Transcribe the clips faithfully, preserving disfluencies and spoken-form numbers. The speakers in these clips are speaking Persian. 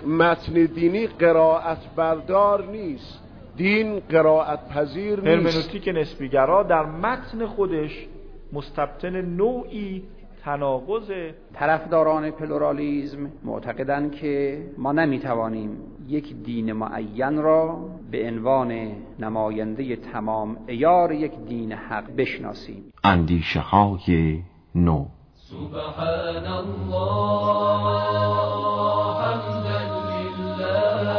متن دینی قرائت بردار نیست، دین قرائت پذیر نیست. هرمنوتیک نسبیگرا در متن خودش مستبطن نوعی تناقض. طرفداران پلورالیسم معتقدند که ما نمیتوانیم یک دین معین را به عنوان نماینده تمام عیار یک دین حق بشناسیم. اندیشه های نو. سبحان الله حمدا لله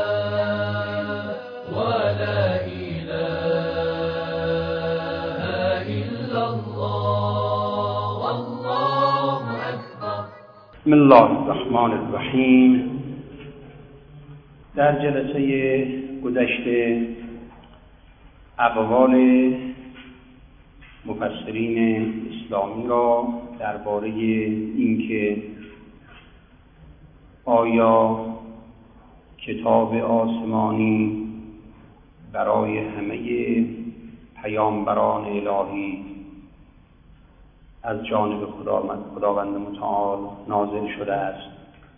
و لا اله الا الله والله اکبر. بسم الله الرحمن الرحیم. در جلسه گذشته اقوال مفسرین اسلامی را درباره اینکه آیا کتاب آسمانی برای همه پیامبران الهی از جانب خداوند متعال نازل شده است،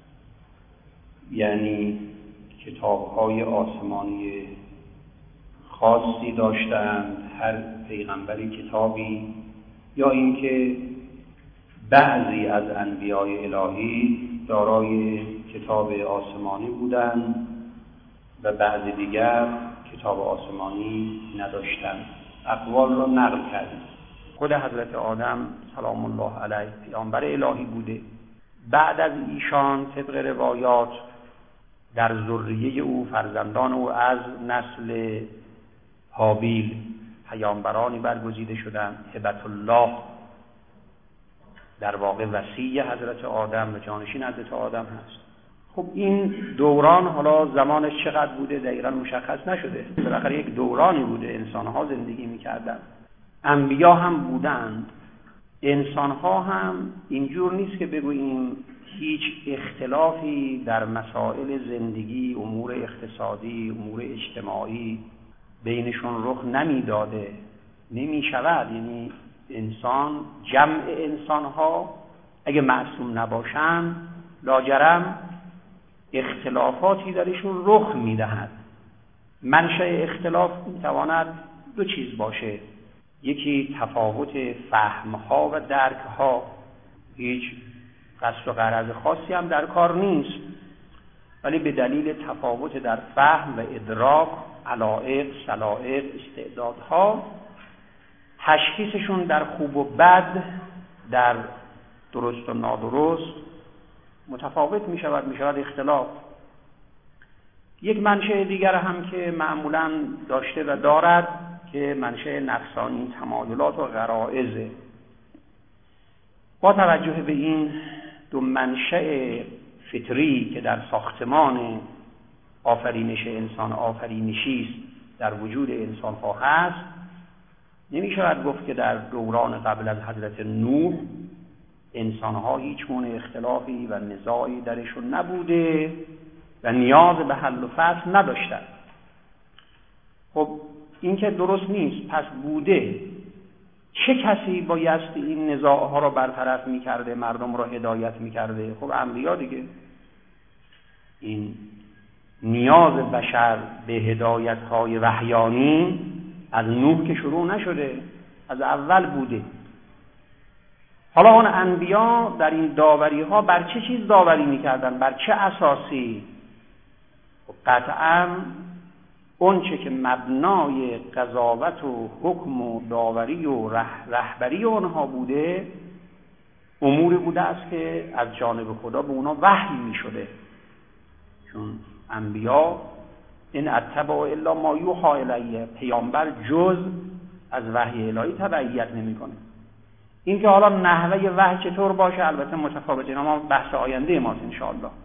یعنی کتاب‌های آسمانی خاصی داشتند، هر پیغمبری کتابی، یا اینکه بعضی از انبیای الهی دارای کتاب آسمانی بودند و بعضی دیگر کتاب آسمانی نداشتند. اقوال را نقل کردیم. خود حضرت آدم سلام الله علیه پیامبر الهی بوده. بعد از ایشان طبق روایات در ذریه او، فرزندان او از نسل هابیل پیامبرانی برگزیده شدند. هبت الله در واقع وصی حضرت آدم و جانشین حضرت آدم هست. خب این دوران حالا زمانش چقدر بوده دقیقا مشخص نشده. بالاخره یک دورانی بوده انسانها زندگی میکردند، انبیا هم بودند، انسانها هم. اینجور نیست که بگوییم هیچ اختلافی در مسائل زندگی، امور اقتصادی، امور اجتماعی بینشون رخ نمیداده، نمی شود. یعنی انسان، جمع انسانها اگه معصوم نباشن لاجرم اختلافاتی درشون رخ میدهد. منشأ اختلاف میتواند دو چیز باشه: یکی تفاوت فهمها و درکها، هیچ قصد و غرض خاصی هم در کار نیست، ولی به دلیل تفاوت در فهم و ادراک، علایق، سلایق، استعدادها، تشخیصشون در خوب و بد، در درست و نادرست متفاوت می شود، می شود اختلاف. یک منشأ دیگر هم که معمولاً داشته و دارد که منشأ نفسانی، تمایلات و غرایزه. با توجه به این دو منشأ فطری که در ساختمان آفرینش انسان آفرینشی است در وجود انسان ها هست، نمی شود گفت که در دوران قبل از حضرت نوح انسان ها هیچ گونه اختلافی و نزاعی درشون نبوده و نیاز به حل و فصل نداشتند. خب این که درست نیست. پس بوده. چه کسی بایستی این نزاعها را برطرف میکرده، مردم را هدایت میکرده؟ خب انبیا دیگه. این نیاز بشر به هدایت‌های وحیانی از نوح که شروع نشده، از اول بوده. حالا اون انبیا در این داوری‌ها بر چه چیز داوری می‌کردن؟ بر چه اساسی؟ خب قطعاً اون چه که مبنای قضاوت و حکم و داوری و رح رهبری اونها بوده، اموری بوده است که از جانب خدا به اونا وحی می‌شده. چون انبیا این اتبع الا ما یوحی الیه، پیامبر جز از وحی الهی تبعیت نمی‌کنه. این که حالا نحوه وحی چطور باشه البته متفاوته، اما بحث آینده ماست ان شاء الله.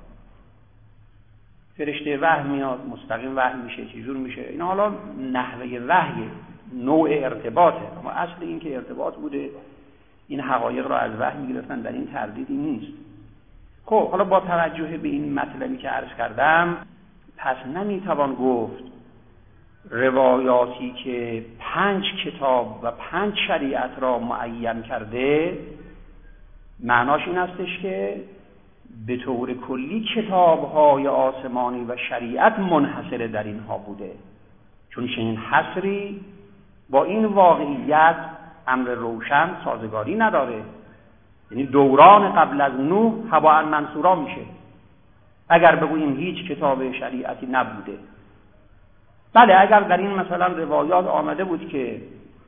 فرشته وحی میاد، مستقیم وحی میشه، چجور میشه، این حالا نحوه وحی، نوع ارتباطه، اما اصل این که ارتباط بوده، این حقایق را از وحی میگرفتن، در این تردیدی نیست. خب حالا با توجه به این مطلبی که عرض کردم، پس نمیتوان گفت روایاتی که پنج کتاب و پنج شریعت را معین کرده معناش این استش که به طور کلی کتاب‌های آسمانی و شریعت منحصر در اینها بوده، چون چنین حصری با این واقعیت امر روشن سازگاری نداره. یعنی دوران قبل از نوح هباء منثورا میشه اگر بگوییم هیچ کتاب شریعتی نبوده. بله اگر در این مثلا روایات آمده بود که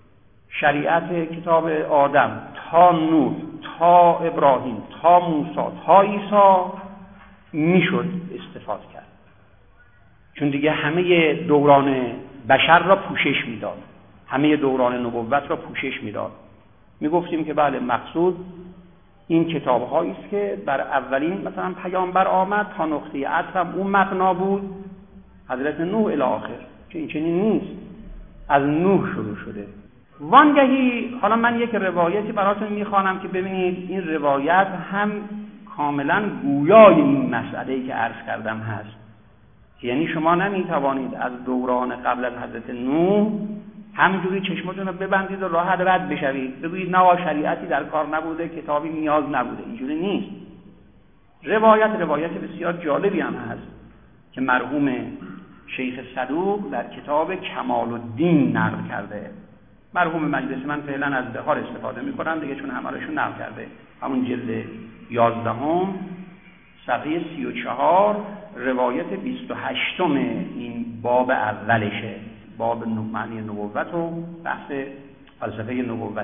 شریعت کتاب آدم تا نوح تا ابراهیم تا موسی تا عیسی میشد استفاده کرد، چون دیگه همه دوران بشر را پوشش میداد، همه دوران نبوت را پوشش میداد. میگفتیم که بله مقصود این کتاب هایی است که بر اولین مثلا پیامبر آمد تا نقطه عطف هم اون مبنا بود، حضرت نوح الی آخر، که این چنین نیست، از نوح شروع شده. وانگهی حالا من یک روایتی براتون میخوانم که ببینید این روایت هم کاملا گویای این مسئله‌ای که عرض کردم هست، که یعنی شما نمیتوانید از دوران قبل از حضرت نوح همینجوری چشمتون رو ببندید و راحت رد بشوید بگویید نه شریعتی در کار نبوده، کتابی نیاز نبوده. اینجوری نیست. روایت روایت بسیار جالبی هم هست که مرحوم شیخ صدوق در کتاب کمال الدین نقل کرده. مرحوم مجلس من فعلا از بهار استفاده میکنن دیگه، چون همارشون نقل کرده. همون جلد یازدهم صفحه سی و چهار روایت بیست و هشتم این باب اولشه، باب معنی نبوت و بحث فلسفه نبوت.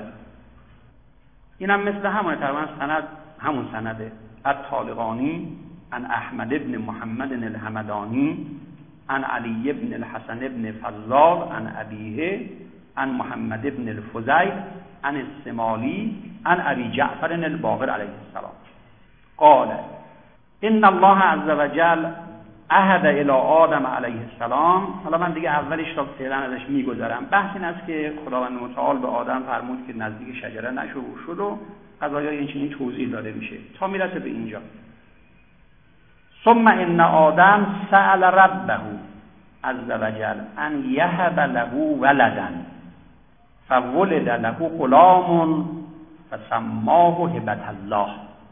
اینم مثل همون تقریبا سند همون سنده. الطالقانی عن احمد ابن محمد الحمدانی عن علی ابن الحسن ابن فضال عن ابیه عن محمد ابن الفضیل عن السمالی عن ابی جعفر الباقر علیه السلام قال ان الله عز وجل عهد الی آدم علیه السلام. حالا من دیگه اولش را فعلا ازش میگذرم. بحث این است که خداوند متعال به آدم فرمود که نزدیک شجره نشو و شد و قضایای این چنین توضیح داده میشه تا میرسه به اینجا. ثم ان آدم سأل ربه عز وجل ان یهب له ولدا فولد له غلام فسماه هبة الله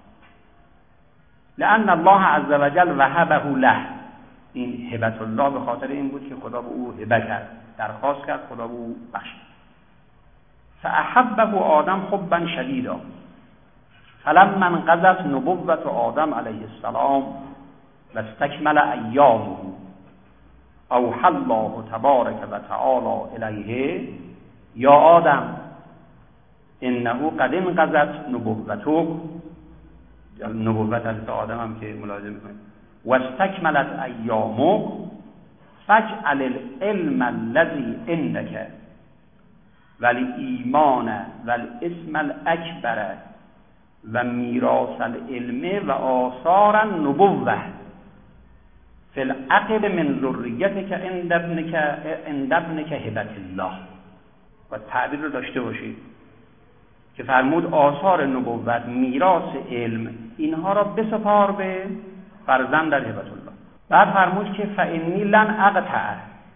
لأن الله عز وجل وهبه له. این هبة الله به خاطر این بود که خدا به او هبه کرد، درخواست کرد، خدا به او بخشید. فاحبه آدم حبا شدیدا فلما انقضت نبوة آدم علیه السلام واستکمل ایامه اوحى الله تبارک و تعالی الیه یا آدم انه قد انقضت نبوتک، نبوت حضرت آدم هم که ملاحظه میکنید، واستکملت ایامک فاجعل العلم الذی عندک والایمان والاسم الاکبر و میراث العلم و آثار النبوة فی العقب من ذریتک عند ابنک عند ابنک هبة الله. و تعبیر رو داشته باشید که فرمود آثار نبوت، میراث علم، اینها را بسپار به فرزند در هبة الله. بعد فرمود که فانی لن اقطع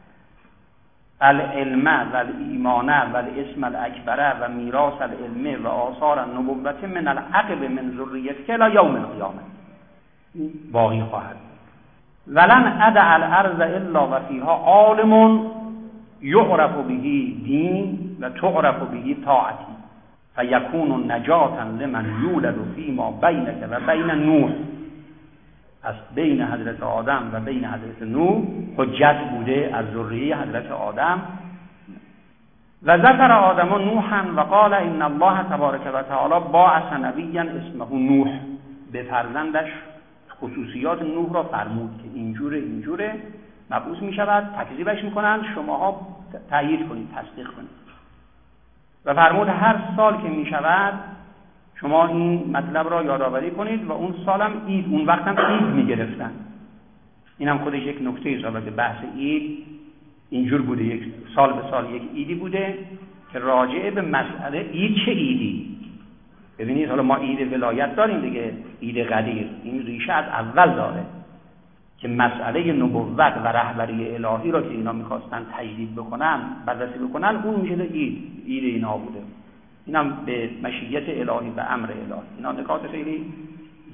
العلم والایمان والاسم الاکبر و میراث العلم و آثار النبوت من العقب من ذریتک الی یوم القیامه، باقی خواهد. ولن ادع الارض الا و فیها عالم یعرف به دین و تعرف به طاعتی فیکون نجاتا لمن یولد فیما بینک و بین نوح. از بین حضرت آدم و بین حضرت نوح حجت بوده از ذریه حضرت آدم. و ذکر آدم نوحا و قال ان الله تبارک و تعالی باعث نبیا اسمه نوح. به فرزندش خصوصیات نوح را فرمود که اینجوره اینجوره مبعوث می شود، تکذیبش می کنند، شماها تایید کنید، تصدیق کنید. و فرمود هر سال که می شود شما این مطلب را یادآوری کنید و اون سالم عید، اون وقت هم عید می گرفتن. این هم خودش یک نکته ایست که بحث عید اینجور بوده، یک سال به سال یک عیدی بوده که راجعه به مسئله عید چه عیدی. ببینید حالا ما عید ولایت داریم دیگه، عید قدیر، این ریشه از اول داره که مسئله نبوت و رهبری الهی را که اینا میخواستن تجدید بکنن، بررسی بکنن، اون میشه عید، عید اینا بوده. اینم به مشیت الهی و امر الهی. اینا نکات خیلی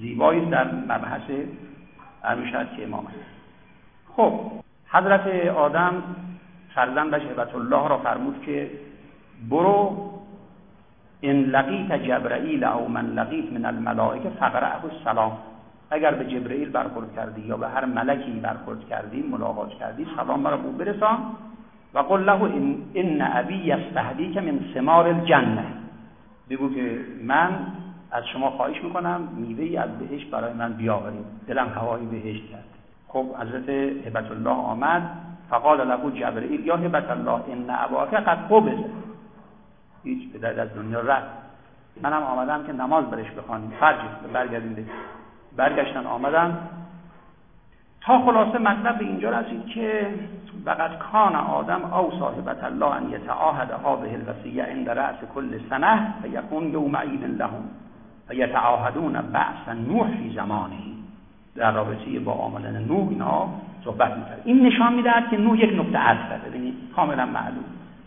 زیبایی در مبحث ارمشد که امام است. خب حضرت آدم فرزندش هبت الله را فرمود که برو ان لقیت جبرائیل او من لقیت من الملائکه فقرأه السلام، اگر به جبرئیل برخورد کردی یا به هر ملکی برخورد کردی ملاقات کردی سلام برای او برسان و قل له ان ان ابی یستهدیک من ثمار الجنه، بگو که من از شما خواهش میکنم میوه‌ای از بهشت برای من بیاورید، دلم هوای بهشت کرد. خب حضرت هبت الله آمد فقال له جبرئیل یا هبت الله ان اباک قد قبض، هیچ بدر از دنیا رفت، منم آمدم که نماز برش بخوانیم، فرج برگردیم. برگشتن آمدن تا خلاصه مطلب به اینجا رسید که وقد کان آدم او صاحبت الله ان یتعاهد هذه الوصیه عند رأس کل سنه فیکون یوم عید لهم فیتعاهدون بعث نوح فی زمانه. در رابطه با آمدن نوح اینا صحبت می‌کرد. این نشان می‌دهد که نوح یک نقطه عطفه، ببینید کاملا معلوم.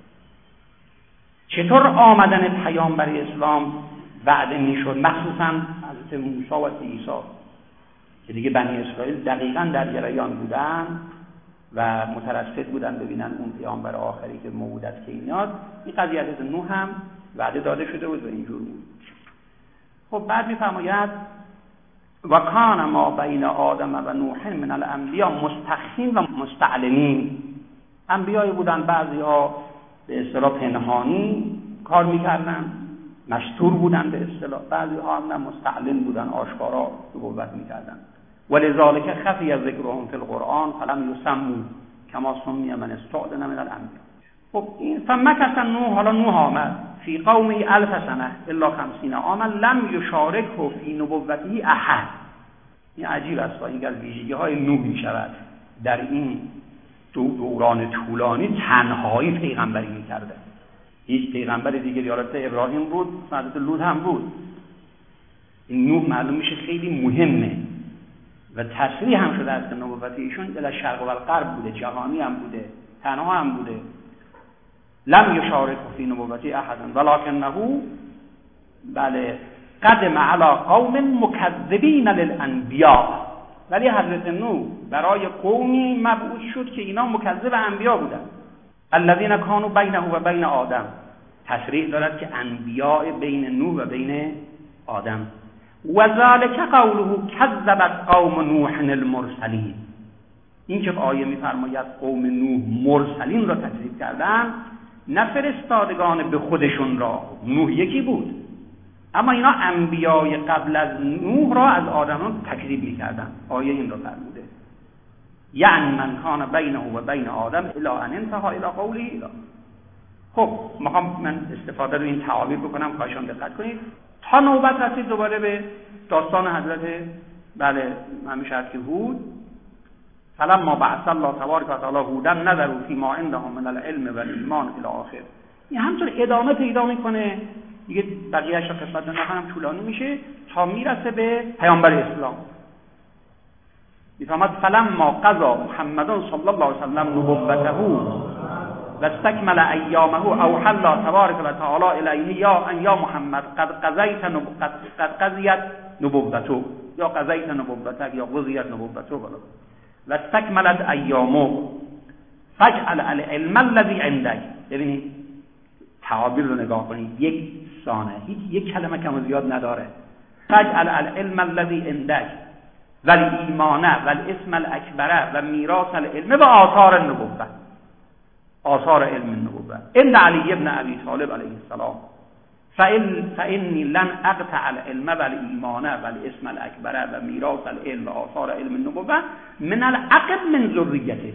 چطور آمدن پیامبر اسلام وعده میشد، مخصوصا حضرت موسی و عیسی که دیگه بنی اسرائیل دقیقاً در جریان بودن و مترصد بودن ببینن اون پیامبر آخری که موعود است که میاد. این قضیه از نوح هم وعده داده شده بود و اینجور بود. خب بعد میفرماید و کان ما بین آدم و نوح من الانبیاء مستخفین و مستعلنین. انبیایی بودن، بعضی‌ها به اصطلاح پنهانی کار میکردن، مستور بودن به اصطلاح، بعضی‌ها هم مستعلن بودن، آشکارا نبوت میکردن. ولذالک خفی ذکرهم فی القرآن فلم یسموا کما سمی من استعلن من الانبیاء. خب این فمکث نوح، حالا نوح آمد فی قومه الف سنه الا خمسین عاما لم یشارکه فی نبوته احد. این عجیب است، این از ویژگی‌های نوح میشود در این دوران طولانی تنهایی پیغمبری میکرده. هیچ پیغمبر دیگه یارت ابراهیم بود، حضرت لوط هم بود. این نوح معلوم میشه خیلی مهمه و تصریح هم شده است که نبوت ایشون در شرق و غرب بوده، جهانی هم بوده، تنها هم بوده. لم یشارک فی نبوته احد ولکنه بله قدم علی قوم مکذبین للانبیاء. ولی حضرت نوح برای قومی مبعوث شد که اینا مکذب انبیا بودن. الذین کانوا بینه و بین آدم، تصریح دارد که انبیاء بین نوح و بین آدم. و ذلک قوله کذبت قوم نوح المرسلین. این که آیه میفرماید قوم نوح مرسلین را تکذیب کردن، نه فرستادگان به خودشون را، نوح یکی بود، اما اینا انبیای قبل از نوح را از آدمان تکذیب میکردن. آیه این را فرموده یعنی من کان بینه و بین آدم الی ان انتهى الی قوله. خب میخوام من استفاده رو این تعابیر بکنم، خواهشان دقت کنید. تا نوبت رسید دوباره به داستان حضرت بله همیشه هست که هود، فلما بعث الله تبارک و تعالی هودا نظروا فیما عندهم من العلم و الایمان الی آخر. این همطور ادامه پیدا میکنه دیگه، بقیه‌اش رو قسمت نخواهم طولانی میشه تا میرسه به پیامبر اسلام. میفهمد فلما قضا محمد صلی الله علیه و سلم نبوته و استکمل ایامه اوحى الله تبارک و تعالی الیه یا ان یا محمد قد قضیت نبوت قد قضیت نبوته یا قضیت نبوتک یا قضیت نبوته بالا و استکملت ایامه فجعل العلم الذي عندك. ببینید تعابیر رو نگاه کنید، یک سانه، هیچ یک کلمه کم و زیاد نداره. فجعل العلم الذي عندك والایمان والاسم الاکبر و میراث العلم و آثار النبوه، آثار علم النبوه ان علی ابن ابی طالب علیه السلام فإن فإني لن اقطع العلم والایمان والاسم الاکبر و میراث العلم و آثار علم النبوه من العقب من ذریته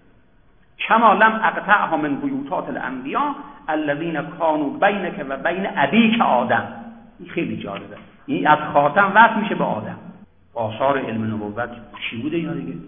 کما لم اقطعها من بیوتات الانبیاء الذين كانوا بینک و بین ابیک آدم. این خیلی جالبه، این از خاتم وصل میشه به آدم. آثار علم نبوت چی بوده یا دیگه؟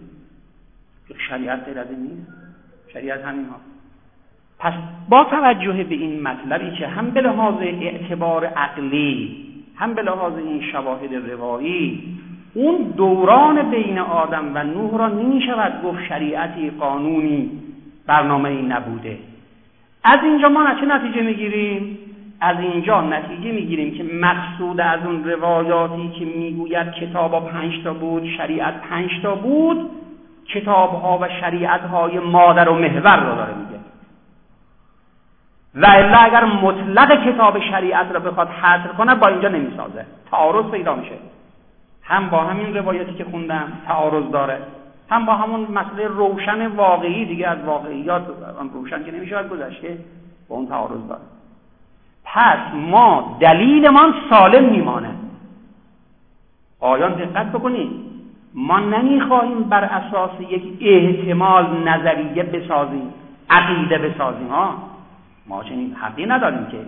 شریعت غیر از این نیست، شریعت همین ها. پس با توجه به این مطلبی که هم به لحاظ اعتبار عقلی هم به لحاظ این شواهد روایی اون دوران بین آدم و نوح را نمیشود گفت شریعتی، قانونی، برنامه‌ای نبوده. از اینجا ما چه نتیجه میگیریم؟ از اینجا نتیجه میگیریم که مقصود از اون روایاتی که میگوید کتابا پنج تا بود، شریعت پنج تا بود، کتابها و شریعتهای مادر و محور رو داره میگه. و الا اگر مطلق کتاب شریعت رو بخواد حصر کنه با اینجا نمیسازه، تعارض پیدا میشه. هم با همین روایتی که خوندم تعارض داره، هم با همون مسئله روشن واقعی دیگه، از واقعیات روشن که نمیشه از گذشته، با اون تعارض داره. پس ما دلیلمان سالم میمانه. آیان دقت بکنید، ما نمیخواهیم بر اساس یک احتمال نظریه بسازیم، عقیده بسازیم. ها ما چنین حقی نداریم که.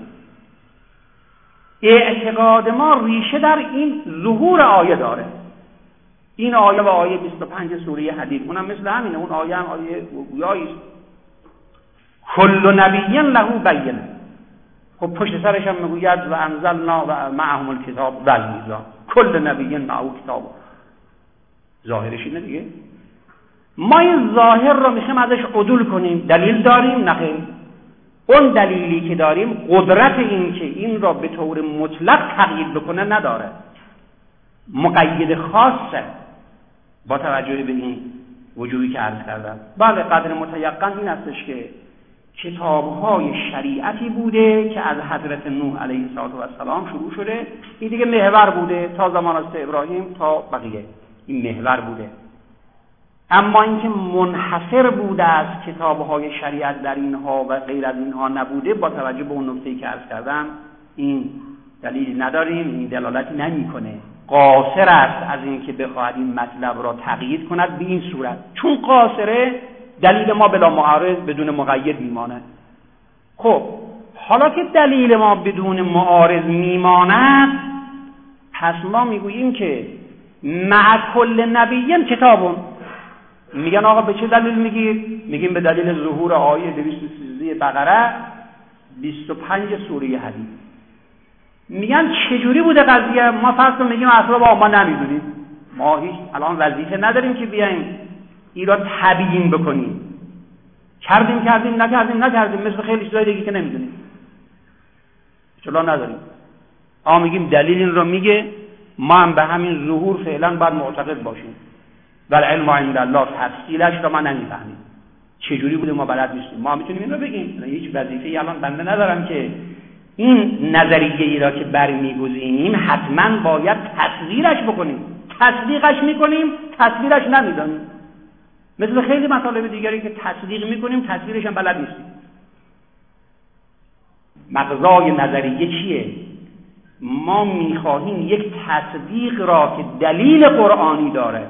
اعتقاد ما ریشه در این ظهور آیه داره. این آیه و آیه بیست و پنج سوره حدید اونم مثل همینه. اون آیه هم آیه گویایی است. کل نبی له بینه. خب پشت سرش هم میگوید و انزلنا و معهم الکتاب و المیزان. کل نبی معه کتاب. ظاهرش اینه دیگه. ما این ظاهر رو میخوایم ازش عدول کنیم. دلیل داریم؟ نه. اون دلیلی که داریم قدرت این که این را به طور مطلق تقیید بکنه نداره. مقید خاصه با توجه به این وجوهی که عرض کردم. بله قدر متیقن این استش که کتاب‌های شریعتی بوده که از حضرت نوح علیه السلام شروع شده. این دیگه محور بوده تا زمان از ابراهیم تا بقیه. این محور بوده. اما اینکه منحصر بوده از کتاب‌های شریعت در اینها و غیر از اینها نبوده، با توجه به اون نکته‌ای که عرض کردم این دلیل نداریم، این دلالتی نمی‌کنه. قاصر است از اینکه بخواهد این مطلب را تقیید کند به این صورت. چون قاصره دلیل ما بلا معارض بدون مقید میمانه. خب حالا که دلیل ما بدون معارض میماند، پس ما میگوییم که مع کل نبیین کتابون. میگن آقا به چه دلیل میگید؟ میگیم به دلیل ظهور آیه دویست و سیزده بقره، بیست و پنج سوره حدید. میگن چجوری بوده قضیه؟ ما فرض کنیم میگیم اصلا با ما نمیدونیم، ما هیچ الان وظیفه نداریم که بیایم این را تبیین بکنیم. کردیم کردیم نکردیم نکردیم، مثل خیلی چیزای دیگه که نمیدونیم، چلا نداریم. آ میگیم دلیل این رو میگه، ما هم به همین ظهور فعلا باید معتقد باشیم. ولی علم عند الله، تفصیلش رو ما نمیفهمیم چجوری بوده، ما بلد نیستیم. ما میتونیم این رو بگیم، هیچ وظیفه‌ای الان بنده ندارم که این نظریه ای را که برمیگزینیم حتما باید تصویرش بکنیم. تصدیقش میکنیم، تصویرش نمیدونیم. مثل خیلی مطالب دیگری که تصدیق میکنیم، تصویرش هم بلد نیستیم. مغزای نظریه چیه؟ ما میخواهیم یک تصدیق را که دلیل قرآنی داره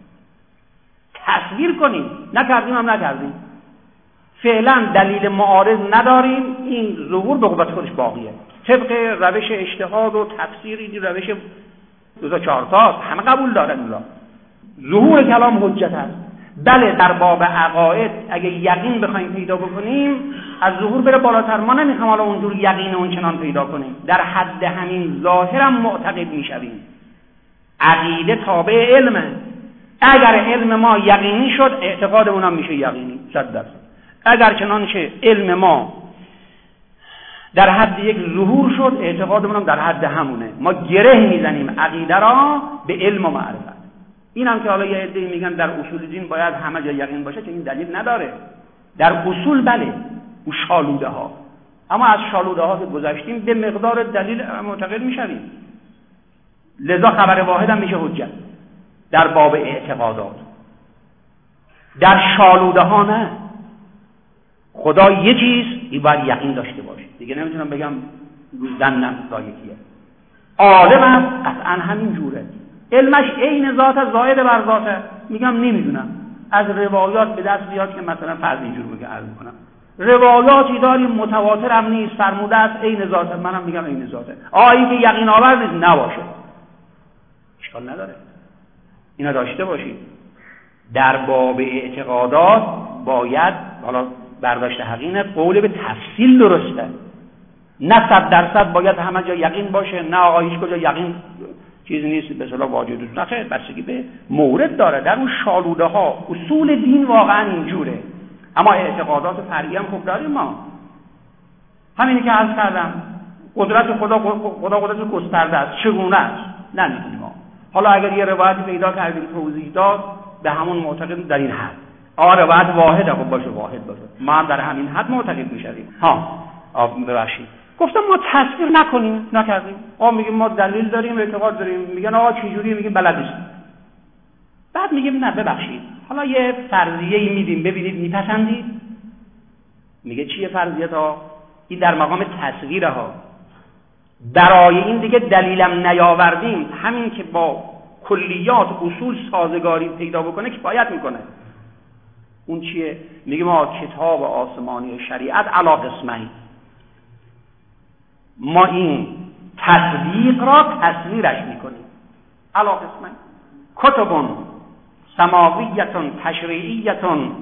تصویر کنیم. نکردیم هم نکردیم، فعلا دلیل معارض نداریم. این ظهور به قوت خودش باقیه، طبق روش اجتهاد و تفسیر. این روش دو تا چهار تا همه قبول دارن. اولا ظهور کلام حجت است. بله در باب عقاید اگه یقین بخوایم پیدا بکنیم، از ظهور بره بالاتر. ما نمیخوام حالا اونجور یقین اون چنان پیدا کنیم، در حد همین ظاهرم معتقد میشویم. عقیده تابع علمه. اگر علم ما یقینی شد، اعتقادمون هم میشه یقینی صد درصد. اگر چنانچه علم ما در حد یک ظهور شد، اعتقادمون هم در حد همونه. ما گره میزنیم عقیده را به علم و معرفت. این هم که حالا یه عده‌ای میگن در اصول دین باید همه جا یقین باشه، که این دلیل نداره. در اصول بله، او شالوده ها، اما از شالوده ها که گذشتیم به مقدار دلیل معتقد میشویم. لذا خبر واحد هم میشه حجت در باب اعتقادات. در شالوده ها نه. خدا یه چیز این باید یقین داشته باشه، دیگه نمیتونم بگم زنم تا یکیه. عالم هم قطعا همین جوره، علمش عین ذات است، زائد بر ذاته. میگم نمیدونم، از روایات به دست بیاد که مثلا فرض اینجور بگه عرض کنم روایاتی داریم متواتر هم نیست، فرموده است عین ذاته، منم میگم عین ذاته. آ این که یقین آور نیست نباشه، اشکال نداره، اینا داشته باشید. در باب اعتقادات باید حالا برداشت حقیقت قول به تفصیل درسته، نه صد درصد باید همه جا یقین باشه، نه آقا هیچ کجا یقین چیزی نیست به اصطلاح واجد. نه خیر، بستگی به مورد داره. در اون شالوده ها اصول دین واقعا اینجوره، اما اعتقادات فرعی هم خوب داریم ما. همینی که عرض کردم قدرت خدا خدا قدرت گسترده است، چگونه است نمیدونیم ما. حالا اگر یه روایتی پیدا کردیم توضیح داد به همون معتقد در این حد. آ روایت واحده، خب باشه واحد باشه، ما هم در همین حد معتقد میشویم. ها ببخشید گفتم ما تصویر نکنیم، نکردیم. آ میگیم ما دلیل داریم، اعتقاد داریم. میگن آقا چه جوری؟ میگیم بلد نیستیم. بعد میگیم نه ببخشید، حالا یه فرضیه‌ای میدیم ببینید میپسندید. میگه چیه فرضیه ها؟ این در مقام تصویره ها. برای این دیگه دلیلم نیاوردیم، همین که با کلیات اصول سازگاری پیدا بکنه کفایت میکنه. اون چیه؟ میگه ما کتاب آسمانی شریعت علی قسمین، ما این تطبیق را تصویرش میکنیم علی قسمین. کتب سماویه تشریعیه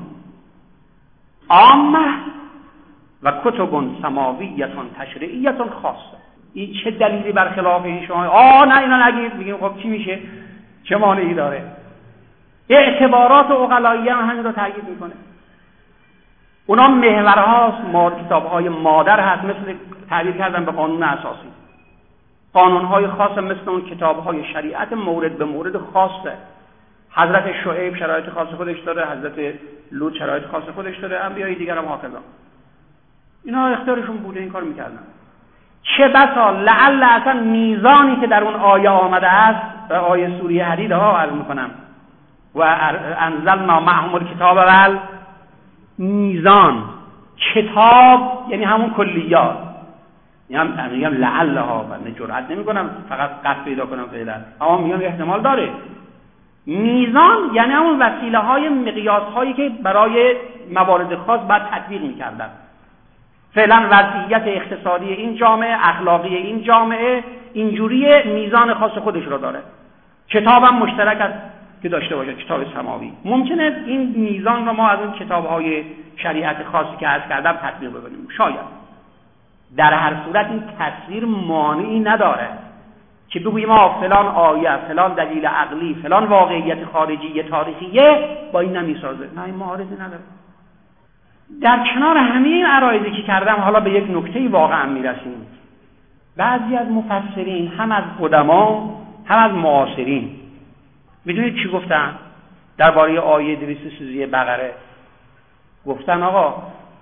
عامه و کتب سماویه تشریعیه خاصه. این چه دلیلی برخلاف این شما؟ آه نه اینا نگید. میگیم خب چی میشه؟ چه مانعی داره؟ اعتبارات عقلاییه هم همین رو تأکید میکنه. اونا محورهاست، ما کتابهای مادر هست، مثل تعبیر کردن به قانون اساسی. قانونهای خاص مثل اون کتابهای شریعت مورد به مورد خاصه. حضرت شعیب شرایط خاص خودش داره، حضرت لوط شرایط خاص خودش داره، انبیای دیگر هم هکذا. اینا اختیارشون بوده این کار میکردن. چه بسا لعل اصلا میزانی که در اون آیه آمده است، آیه سوره حدید ها عرض میکنم و انزلنا معهم الکتاب و میزان، کتاب یعنی همون کلیات. میگم میگم لعل ها، من جرئت نمیکنم فقط قصد پیدا کنم فعلا، اما میگم احتمال داره. میزان یعنی همون وسیله های مقیاس هایی که برای موارد خاص باید تطبیق میکردن. فعلا وضعیت اقتصادی این جامعه، اخلاقی این جامعه اینجوری میزان خاص خودش رو داره. کتاب هم مشترک است که داشته باشه، کتاب سماوی. ممکنه این میزان رو ما از اون کتاب‌های شریعت خاصی که عرض کردم تطبیق بکنیم، شاید. در هر صورت این تصویر مانعی نداره که بگوییم ما فلان آیه، فلان دلیل عقلی، فلان واقعیت خارجی تاریخیه با این نمیسازه. نه، این معارضی نداره. در کنار همه این عرایضی که کردم حالا به یک نکته‌ای واقعا میرسیم. بعضی از مفسرین، هم از قدما هم از معاصرین، میدونید چی گفتن درباره آیه دویست و سی و سه بقره؟ گفتن آقا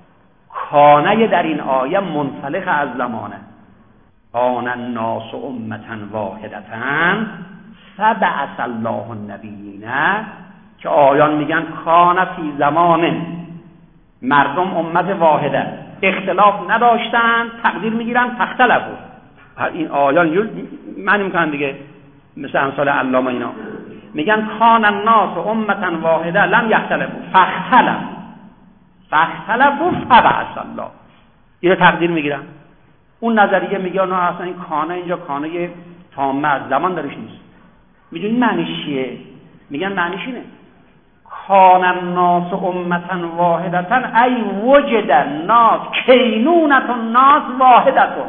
کانه در این آیه منسلخ از زمانه، آن الناس امتا واحدتا فبعث الله النبیین، که آیان میگن کانه فی زمان، مردم امت واحده، اختلاف نداشتن، تقدیر میگیرن فاختلفوا. این آیان معنی میکنن دیگه، مثل امثال علامه اینا میگن کان الناس امتا واحده لم یختلفوا فاختلفوا فاختلفوا فبعث الله. اینو تقدیر میگیرن. اون نظریه میگه نه اصلا این کانه اینجا کانه تامه از زمان درش نیست. میدونی معنیش چیه؟ میگن معنیش اینه کان الناس امتا واحدتا ای وجد الناس کینونة الناس واحدتون.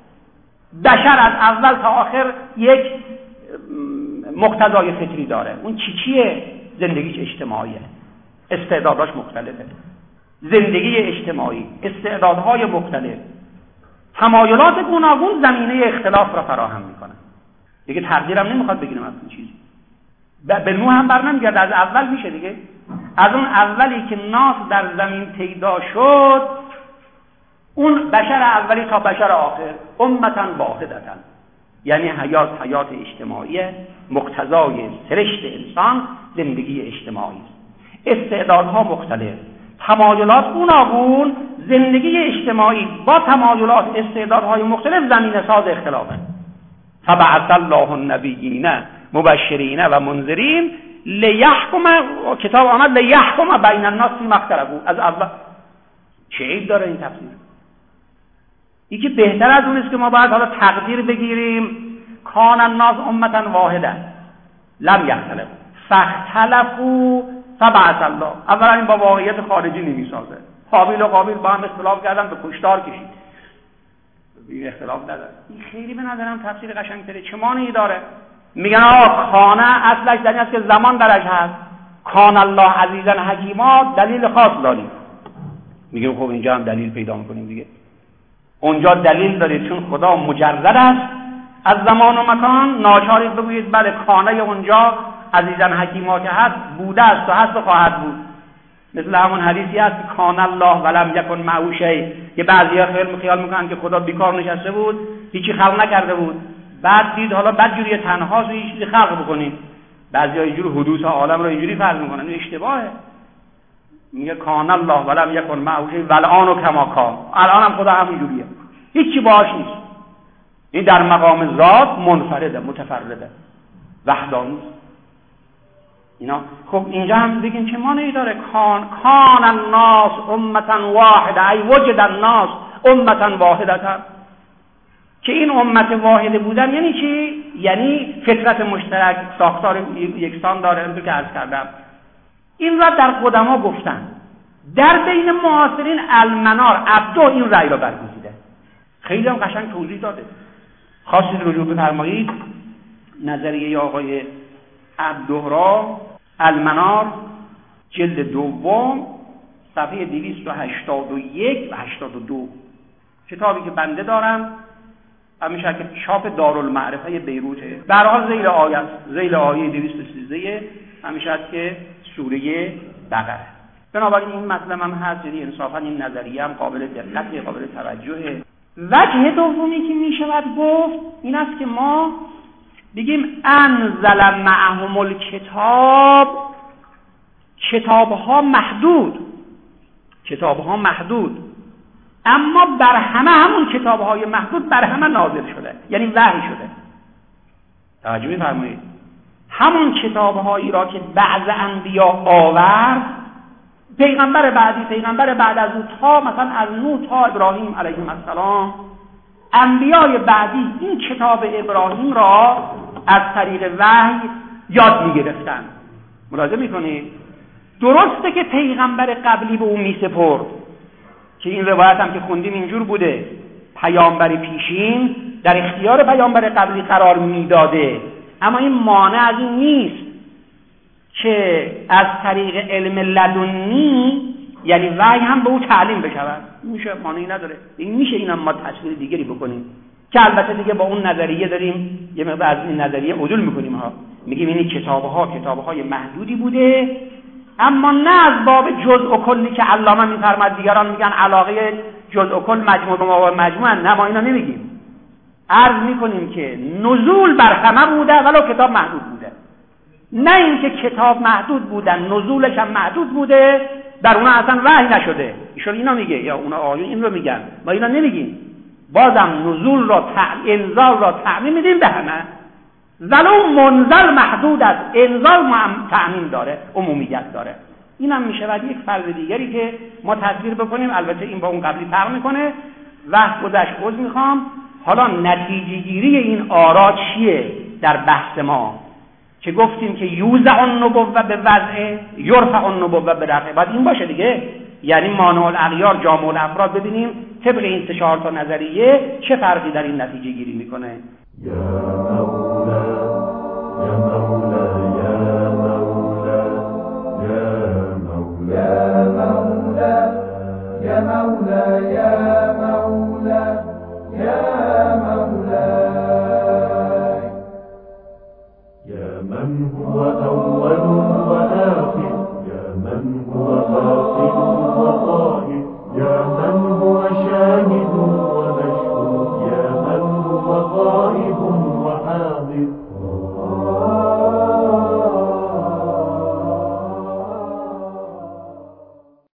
بشر از اول تا آخر یک مقتضای فطری داره. اون چی چیه؟ زندگیش اجتماعیه، استعداداش مختلفه. زندگی اجتماعی، استعدادهای مختلف، تمایلات گوناگون زمینه اختلاف را فراهم میکنن. دیگه تقدیرم نمیخواد بگیرم از این چیزی. به نوح هم برنمیگرد، از اول میشه دیگه. از اون اولی که ناس در زمین پیدا شد، اون بشر اولی تا بشر آخر امتا واحدتا، یعنی حیات حیات اجتماعی، مقتضای سرشت انسان زندگی اجتماعی است. استعدادها مختلف، تمایلات گوناگون، زندگی اجتماعی با تمایلات استعدادهای مختلف زمینه ساز اختلافه. فبعث الله النبیین مبشرین و منذرین لیحکم، کتاب آمد لیحکم بین الناس فیما اختلفوا. از اول چه عیب داره این تفسیر؟ این که بهتر از اون است که ما باید حالا تقدیر بگیریم کان الناس امتا واحده لم یختلفوا فاختلفوا فبعث الله. اولا این با واقعیت خارجی نمیسازه. قابیل و قابیل با هم اختلاف کردن، به کشتار کشید. این اختلاف نداره. این خیلی به نظرم تفسیر قشنگ‌تره. چه معنی داره؟ میگن آقا کانه اصلش در این است که زمان درش هست. کان الله عزیزا حکیما دلیل خاص داریم. میگیم خب اینجا هم دلیل پیدا میکنیم دیگه. اونجا دلیل دارید چون خدا مجرد است از زمان و مکان، ناچاری بگویید بله کانه اونجا عزیزا حکیما که هست بوده است و هست و خواهد بود. مثل همون حدیثی هست که کان الله ولم یکن معه شیء، که بعضیا خیال خیال میکنن که خدا بیکار نشسته بود هیچی خلق نکرده بود، بعد دید حالا بدجوری تنهاست و هیچ چیزی خلق بکنید. بعضیا اینجوری حدوث عالم رو اینجوری فرض میکنن، این اشتباهه. میگه کان الله ولم یکن معه شیء والآن کما کان، الان هم خدا همینجوریه، هیچی باهاش نیست. این در مقام ذات منفرده، متفرده، وحدانی اینا. خب اینجا هم بگیم چه معنی داره کان کان الناس امتا واحده، ای وجد الناس امتا واحده، که این امت واحده بودن یعنی چی؟ یعنی فطرت مشترک، ساختار یکسان داره. همونطور که عرض کردم این را در قدما گفتن. در بین معاصرین المنار عبدو این رأی را برگزیده، خیلی هم قشنگ توضیح داده. خواستید رجوع بفرمایید نظریه آقای عبدو را، المنار جلد دوم صفحه دویست و هشتاد و یک و هشتاد و دو، کتابی که بنده دارم، همیشه که چاپ دارالمعرفه بیروته، در حال ذیل آیه است، ذیل آیه دویست و سیزده همیشه که سوره بقره. بنابراین این مطلب هم هست، یعنی انصافا این نظریه هم قابل دقت، قابل توجهه. وجه دومی که می شود گفت این است که ما بگیم انزل معهم الکتاب، کتابها محدود، کتابها محدود، اما بر همه همون کتابهای محدود بر همه نازل شده، یعنی وحی شده. توجه می‌فرمایید؟ همون کتابهایی را که بعض انبیا آورد، پیغمبر بعدی، پیغمبر بعد از او، تا مثلا از نوح تا ابراهیم علیهم السلام، انبیای بعدی این کتاب ابراهیم را از طریق وحی یاد می‌گرفتند. ملاحظه می‌کنید؟ درسته که پیغمبر قبلی به او می‌سپرد، که این روایت هم که خوندیم اینجور بوده، پیامبر پیشین در اختیار پیامبر قبلی قرار میداده، اما این مانع از این نیست که از طریق علم لدنی یعنی وحی هم به او تعلیم بشود. میشه، مانعی نداره. این میشه این هم ما تصویر دیگری بکنیم که البته دیگه با اون نظریه داریم یه مقدار از این نظریه عدول میکنیم ها، میگیم این کتابها کتابهای محدودی بوده، اما نه از باب جزء و کلی که علامه میفرماد. دیگران میگن علاقه جزء و کل مجموع و مجموعه، نه ما اینا نمیگیم. عرض میکنیم که نزول بر همه بوده ولو کتاب محدود بوده، نه اینکه کتاب محدود بودن نزولش هم محدود بوده، در اونها اصلا وحی نشده. ایشون اینا میگه یا اونا آیون این رو میگن، ما اینا نمیگیم. بازم نزول را انزال را تعمیم میدیم به همه، ولو منزل محدود است، انزال تعمیم داره، عمومیت داره. اینم میشه بعد یک فرض دیگری که ما تصویر بکنیم. البته این با اون قبلی فرق میکنه. وقت گذشت، عذر میخوام. حالا نتیجه گیری این آرا چیه در بحث ما؟ که گفتیم که یوزع النبوه به وضع، یرفع النبوه به رفع. بعد این باشه دیگه، یعنی مانع الاغیار جامع الافراد. ببینیم طبق این سه چهار تا نظریه چه فرقی در این نتیجه گیری میکنه. یا مولا یا مولا یا مولا یا مولا یا مولا یا مولا یا